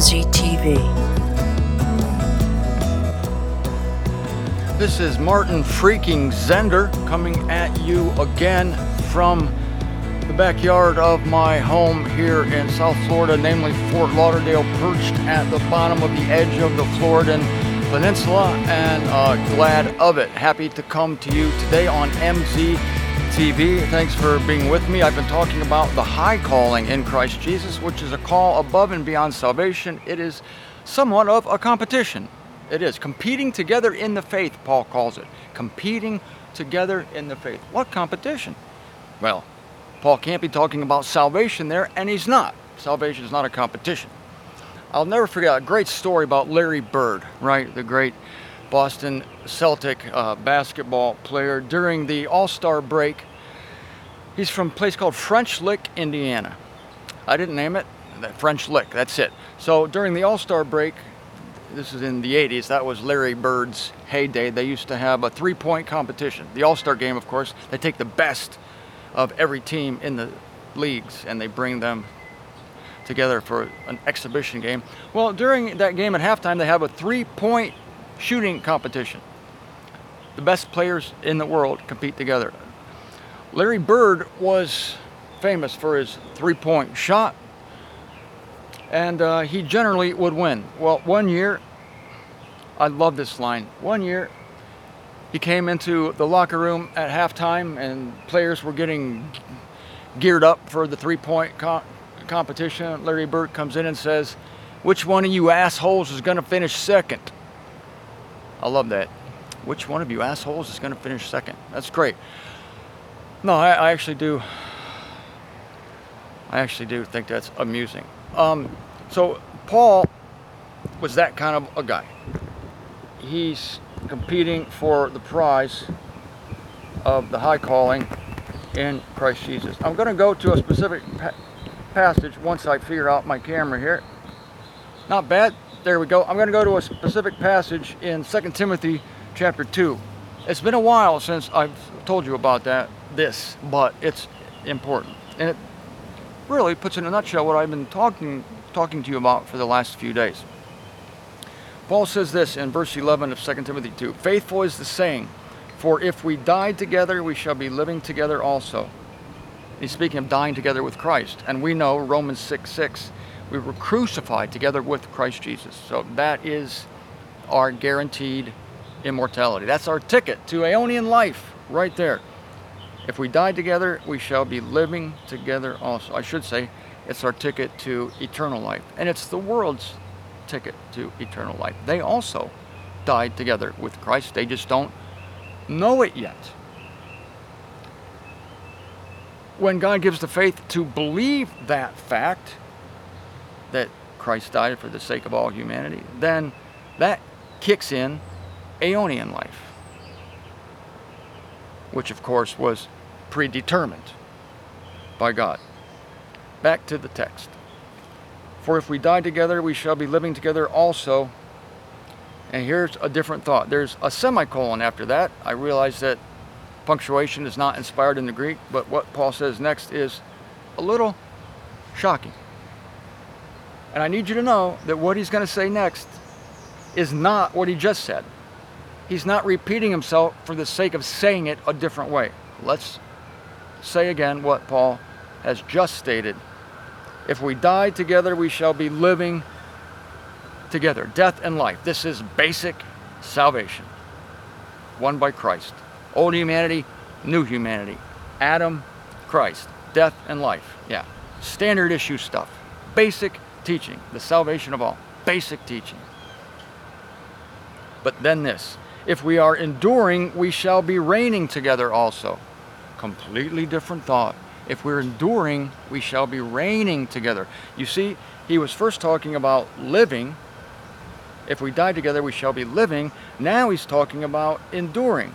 MZTV. This is Martin freaking Zender coming at you again from the backyard of my home here in South Florida, namely Fort Lauderdale, perched at the bottom of the edge of the Floridan Peninsula, and glad of it. Happy to come to you today on MZTV. Thanks for being with me. I've been talking about the high calling in Christ Jesus, which is a call above and beyond salvation. It is somewhat of a competition. It is competing together in the faith, Paul calls it. Competing together in the faith. What competition? Well, Paul can't be talking about salvation there, and he's not. Salvation is not a competition. I'll never forget a great story about Larry Bird, right? The great Boston Celtic basketball player. During the All-Star break, he's from a place called French Lick, Indiana. I didn't name it. French Lick, that's it. So during the All-Star break, this is in the 80s, that was Larry Bird's heyday. They used to have a three-point competition. The All-Star game, of course, they take the best of every team in the leagues and they bring them together for an exhibition game. Well, during that game at halftime, they have a three-point shooting competition. The best players in the world compete together. Larry Bird was famous for his three-point shot, and he generally would win. Well, one year, I love this line. One year, he came into the locker room at halftime, and players were getting geared up for the three-point competition. Larry Bird comes in and says, "Which one of you assholes is going to finish second?" I love that. Which one of you assholes is going to finish second? That's great. No, I actually do. I actually do think that's amusing. So Paul was that kind of a guy. He's competing for the prize of the high calling in Christ Jesus. I'm going to go to a specific passage once I figure out my camera here. Not bad. There we go. I'm going to go to a specific passage in 2 Timothy chapter 2. It's been a while since I've told you about this, but it's important. And it really puts in a nutshell what I've been talking to you about for the last few days. Paul says this in verse 11 of 2 Timothy 2. "Faithful is the saying, for if we die together, we shall be living together also." He's speaking of dying together with Christ. And we know, Romans 6:6, we were crucified together with Christ Jesus. So that is our guaranteed immortality. That's our ticket to Aeonian life right there. If we die together, we shall be living together also. I should say, it's our ticket to eternal life. And it's the world's ticket to eternal life. They also died together with Christ. They just don't know it yet. When God gives the faith to believe that fact, that Christ died for the sake of all humanity, then that kicks in Aeonian life, which of course was predetermined by God. Back to the text. "For if we die together, we shall be living together also." And here's a different thought. There's a semicolon after that. I realize that punctuation is not inspired in the Greek, but what Paul says next is a little shocking. And I need you to know that what he's going to say next is not what he just said. He's not repeating himself for the sake of saying it a different way. Let's say again what Paul has just stated. If we die together, we shall be living together. Death and life. This is basic salvation. Won by Christ. Old humanity, new humanity. Adam, Christ. Death and life. Yeah. Standard issue stuff. Basic teaching. The salvation of all. Basic teaching. But then this. If we are enduring, we shall be reigning together also. Completely different thought. If we're enduring, we shall be reigning together. You see, he was first talking about living. If we die together, we shall be living. Now he's talking about enduring.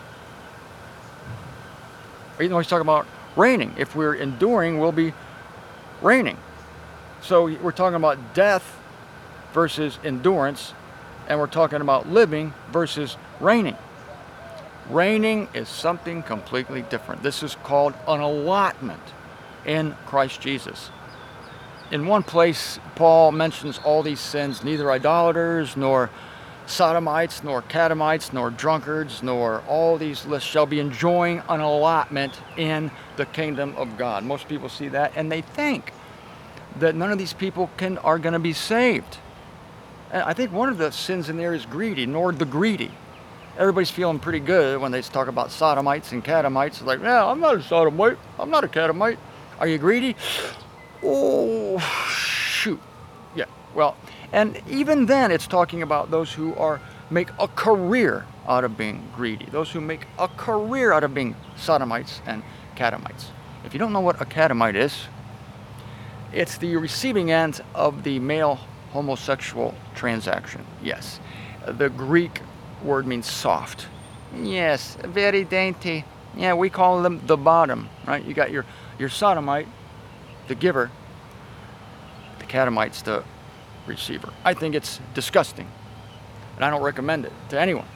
He's talking about reigning. If we're enduring, we'll be reigning. So we're talking about death versus endurance, and we're talking about living versus reigning. Reigning is something completely different. This is called an allotment in Christ Jesus. in one place, Paul mentions all these sins, neither idolaters, nor sodomites, nor catamites, nor drunkards, nor all these lists shall be enjoying an allotment in the kingdom of God. Most people see that and they think that none of these people are going to be saved. And I think one of the sins in there is greedy, nor the greedy. Everybody's feeling pretty good when they talk about sodomites and catamites. Like, yeah, I'm not a sodomite. I'm not a catamite. Are you greedy? Oh, shoot. Yeah, well, and even then it's talking about those who make a career out of being greedy. Those who make a career out of being sodomites and catamites. If you don't know what a catamite is, it's the receiving end of the male homosexual transaction. Yes, the Greek word means soft. Yes, very dainty. Yeah, we call them the bottom, right? You got your sodomite, the giver, the catamite's the receiver. I think it's disgusting, and I don't recommend it to anyone.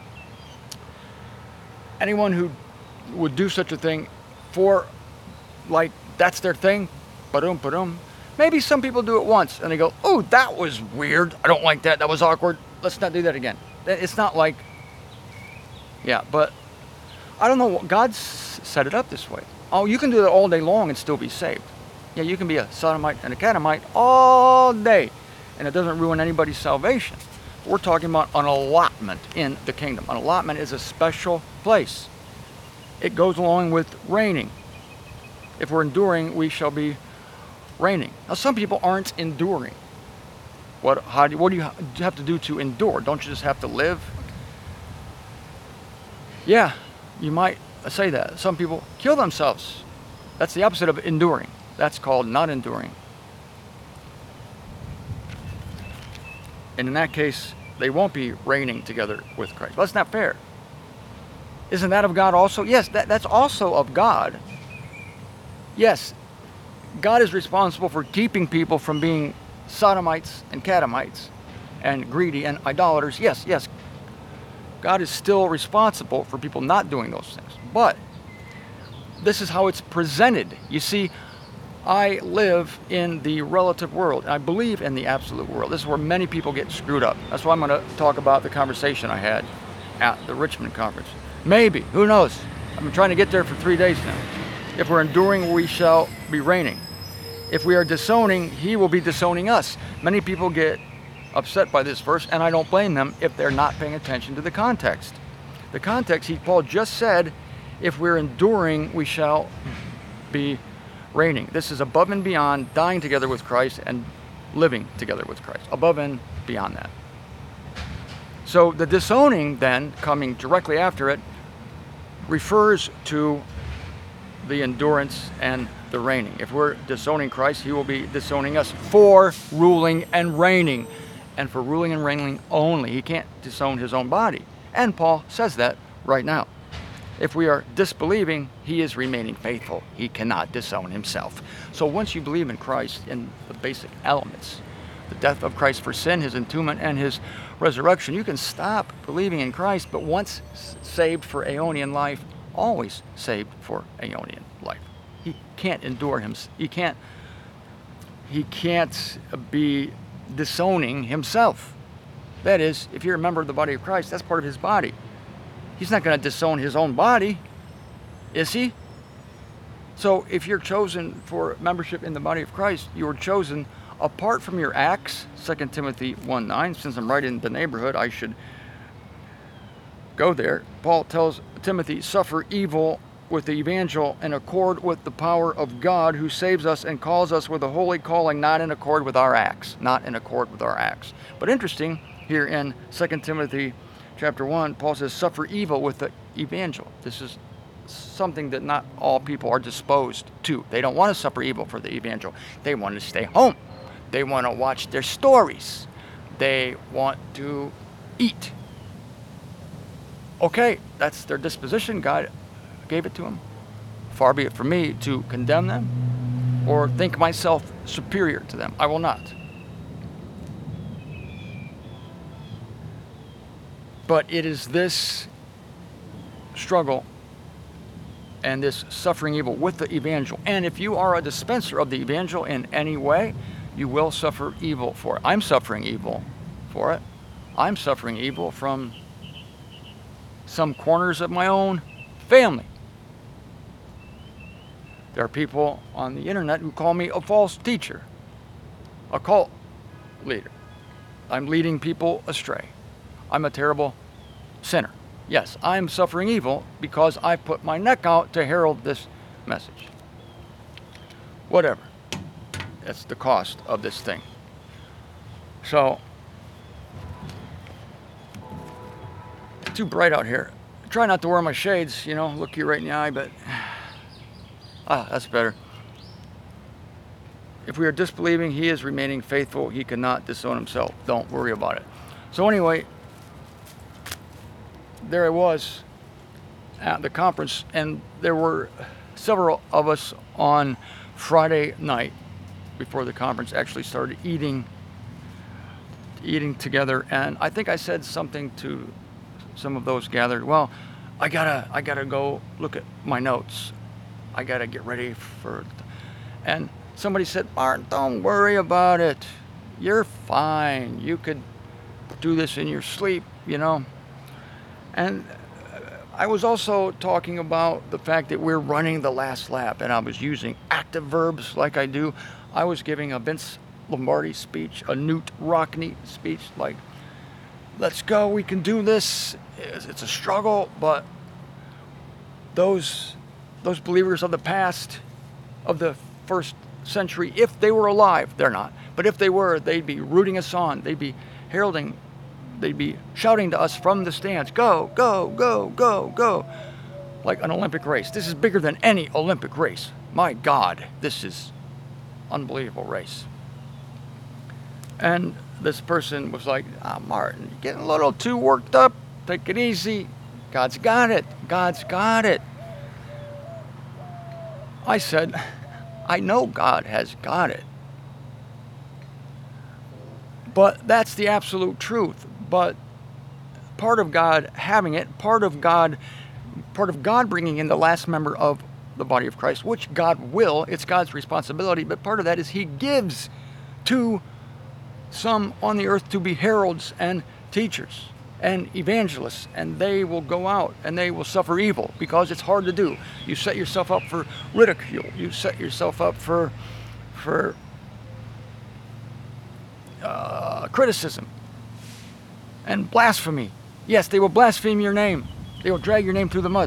Anyone who would do such a thing for, like, that's their thing, ba-dum. Maybe some people do it once and they go, oh, that was weird. I don't like that. That was awkward. Let's not do that again. It's not like, yeah, but I don't know. God set it up this way. Oh, you can do that all day long and still be saved. Yeah, you can be a sodomite and a catamite all day, and it doesn't ruin anybody's salvation. We're talking about an allotment in the kingdom. An allotment is a special place. It goes along with reigning. If we're enduring, we shall be reigning. Now, some people aren't enduring. What do you have to do to endure? Don't you just have to live? Yeah, you might say that. Some people kill themselves. That's the opposite of enduring. That's called not enduring. And in that case, they won't be reigning together with Christ. Well, that's not fair. Isn't that of God also? Yes, that's also of God. Yes, God is responsible for keeping people from being sodomites and catamites and greedy and idolaters. Yes, God is still responsible for people not doing those things. But this is how it's presented. You see, I live in the relative world. I believe in the absolute world. This is where many people get screwed up. That's why I'm going to talk about the conversation I had at the Richmond conference. Maybe, who knows? I've been trying to get there for 3 days now. If we're enduring, we shall be reigning. If we are disowning, he will be disowning us. Many people get upset by this verse, and I don't blame them if they're not paying attention to the context. The context, Paul just said, if we're enduring, we shall be reigning. This is above and beyond dying together with Christ and living together with Christ. Above and beyond that. So the disowning then, coming directly after it, refers to the endurance and the reigning. If we're disowning Christ, he will be disowning us for ruling and reigning. And for ruling and reigning only. He can't disown his own body. And Paul says that right now. If we are disbelieving, he is remaining faithful. He cannot disown himself. So once you believe in Christ in the basic elements, the death of Christ for sin, his entombment, and his resurrection, you can stop believing in Christ, but once saved for aeonian life, always saved for aeonian life. He can't endure him. He can't be disowning himself. That is, if you're a member of the body of Christ, that's part of his body. He's not going to disown his own body, is he? So if you're chosen for membership in the body of Christ, you were chosen apart from your acts, 2 Timothy 1:9. Since I'm right in the neighborhood, I should go there. Paul tells Timothy, suffer evil with the evangel in accord with the power of God who saves us and calls us with a holy calling, not in accord with our acts. Not in accord with our acts. But interesting, here in 2 Timothy chapter 1, Paul says, suffer evil with the evangel. This is something that not all people are disposed to. They don't want to suffer evil for the evangel. They want to stay home. They want to watch their stories. They want to eat. Okay, that's their disposition. God gave it to them. Far be it from me to condemn them or think myself superior to them. I will not. But it is this struggle and this suffering evil with the evangel. And if you are a dispenser of the evangel in any way, you will suffer evil for it. I'm suffering evil for it. I'm suffering evil from some corners of my own family. There are people on the internet who call me a false teacher, a cult leader. I'm leading people astray. I'm a terrible sinner. Yes, I'm suffering evil because I put my neck out to herald this message. Whatever. That's the cost of this thing. So, it's too bright out here. Try not to wear my shades, you know, look you right in the eye, but that's better. If we are disbelieving, he is remaining faithful. He cannot disown himself. Don't worry about it. So anyway, there I was at the conference, and there were several of us on Friday night before the conference actually started eating together. And I think I said something to some of those gathered. Well, I gotta go look at my notes. I gotta get ready for, and somebody said, Martin, don't worry about it. You're fine. You could do this in your sleep, you know. And I was also talking about the fact that we're running the last lap, and I was using active verbs like I do. I was giving a Vince Lombardi speech, a Knute Rockne speech, like, let's go, we can do this. It's a struggle, but those believers of the past, of the first century, if they were alive, they're not, but if they were, they'd be rooting us on. They'd be heralding, they'd be shouting to us from the stands, go, go, go, go, go, like an Olympic race. This is bigger than any Olympic race. My God, this is unbelievable race. And this person was like, Martin, you're getting a little too worked up. Take it easy. God's got it. God's got it. I said, I know God has got it. But that's the absolute truth. But part of God having it, part of God bringing in the last member of the body of Christ, which God will, it's God's responsibility, but part of that is he gives to some on the earth to be heralds and teachers and evangelists, and they will go out and they will suffer evil because it's hard to do. You set yourself up for ridicule. You set yourself up for criticism and blasphemy. Yes, they will blaspheme your name. They will drag your name through the mud.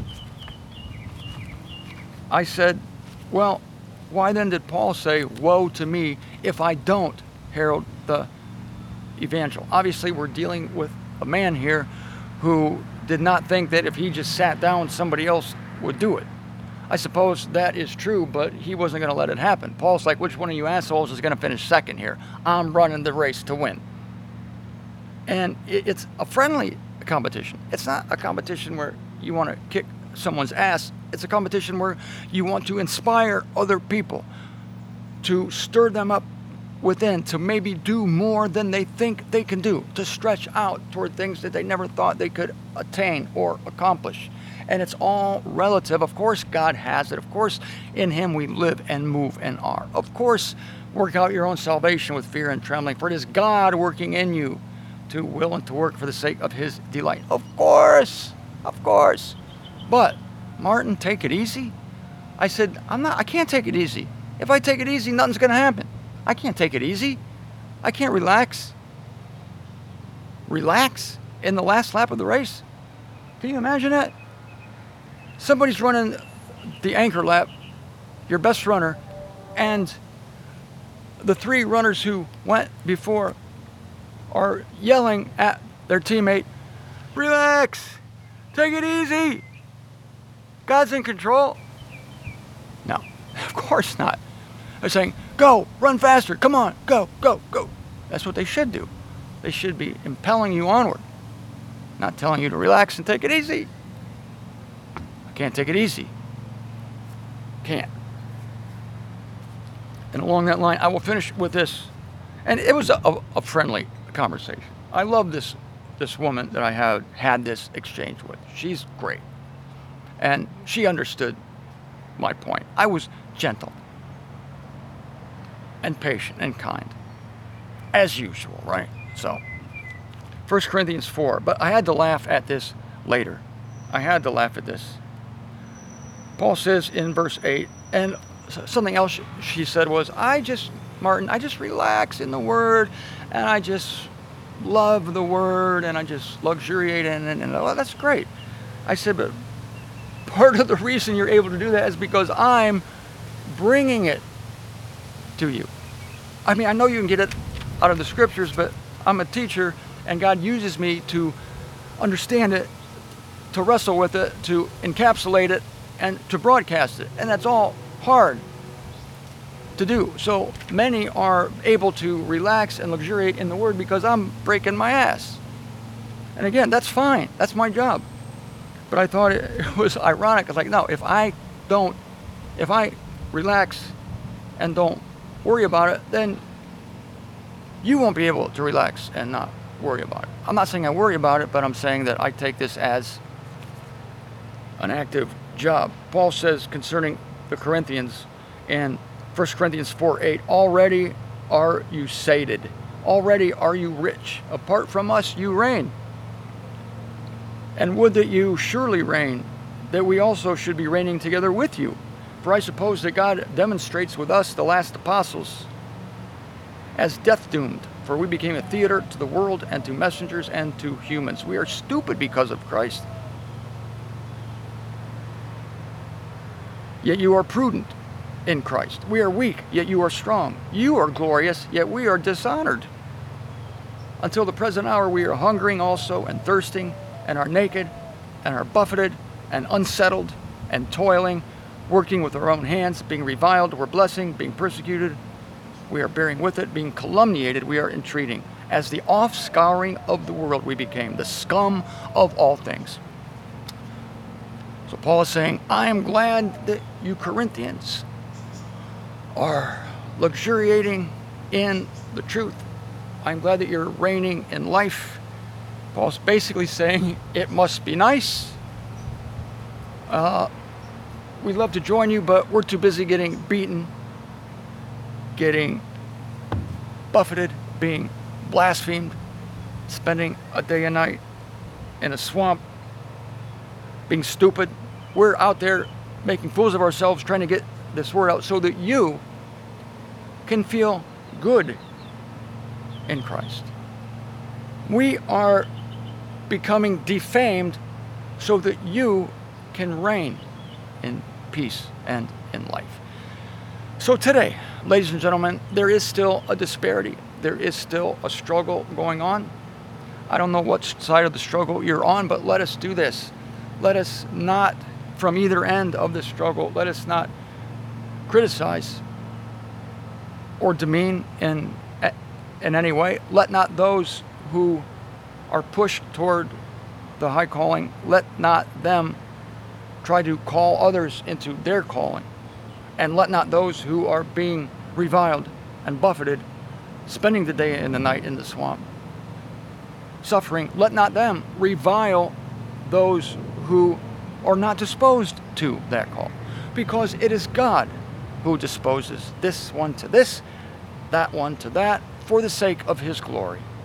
I said, well, why then did Paul say, woe to me if I don't herald the evangel? Obviously, we're dealing with a man here who did not think that if he just sat down, somebody else would do it. I suppose that is true, but he wasn't going to let it happen. Paul's like, which one of you assholes is going to finish second here? I'm running the race to win. And it's a friendly competition. It's not a competition where you want to kick someone's ass. It's a competition where you want to inspire other people, to stir them up within, to maybe do more than they think they can do, to stretch out toward things that they never thought they could attain or accomplish. And it's all relative. Of course, God has it. Of course, in him we live and move and are. Of course, work out your own salvation with fear and trembling, for it is God working in you to will and to work for the sake of his delight. Of course. But, Martin, take it easy. I said, I can't take it easy. If I take it easy, nothing's going to happen. I can't take it easy. I can't relax. Relax in the last lap of the race? Can you imagine that? Somebody's running the anchor lap, your best runner, and the three runners who went before are yelling at their teammate, relax, take it easy, God's in control. No, of course not. They're saying, go, run faster, come on, go, go, go. That's what they should do. They should be impelling you onward, not telling you to relax and take it easy. I can't take it easy. Can't. And along that line, I will finish with this. And it was a friendly conversation. I love this woman that I had this exchange with. She's great. And she understood my point. I was gentle and patient and kind, as usual, right? So, 1 Corinthians 4. But I had to laugh at this later. I had to laugh at this. Paul says in verse 8, and something else she said was, Martin, I just relax in the Word, and I just love the Word, and I just luxuriate in it, and oh, that's great. I said, but part of the reason you're able to do that is because I'm bringing it to you. I mean, I know you can get it out of the Scriptures, but I'm a teacher, and God uses me to understand it, to wrestle with it, to encapsulate it, and to broadcast it. And that's all hard to do. So many are able to relax and luxuriate in the Word because I'm breaking my ass. And again, that's fine. That's my job. But I thought it was ironic. It's like, no, if I relax and don't worry about it, then you won't be able to relax and not worry about it. I'm not saying I worry about it, but I'm saying that I take this as an active job. Paul says concerning the Corinthians in 1 Corinthians 4:8, already are you sated, already are you rich. Apart from us you reign. And would that you surely reign, that we also should be reigning together with you. For I suppose that God demonstrates with us, the last apostles, as death-doomed. For we became a theater to the world and to messengers and to humans. We are stupid because of Christ. Yet you are prudent in Christ. We are weak, yet you are strong. You are glorious, yet we are dishonored. Until the present hour we are hungering also and thirsting, and are naked, and are buffeted, and unsettled, and toiling, working with our own hands, being reviled, we're blessing, being persecuted, we are bearing with it, being calumniated, we are entreating. As the offscouring of the world we became, the scum of all things. So Paul is saying, I am glad that you Corinthians are luxuriating in the truth. I'm glad that you're reigning in life. Paul's basically saying it must be nice. We'd love to join you, but we're too busy getting beaten, getting buffeted, being blasphemed, spending a day and night in a swamp, being stupid. We're out there making fools of ourselves, trying to get this word out so that you can feel good in Christ. We are becoming defamed so that you can reign in peace and in life. So today, ladies and gentlemen, there is still a disparity. There is still a struggle going on. I don't know what side of the struggle you're on, but let us do this. Let us not, from either end of the struggle, let us not criticize or demean in any way. Let not those who are pushed toward the high calling, let not them try to call others into their calling. And let not those who are being reviled and buffeted, spending the day and the night in the swamp, suffering, let not them revile those who are not disposed to that call. Because it is God who disposes this one to this, that one to that, for the sake of His glory.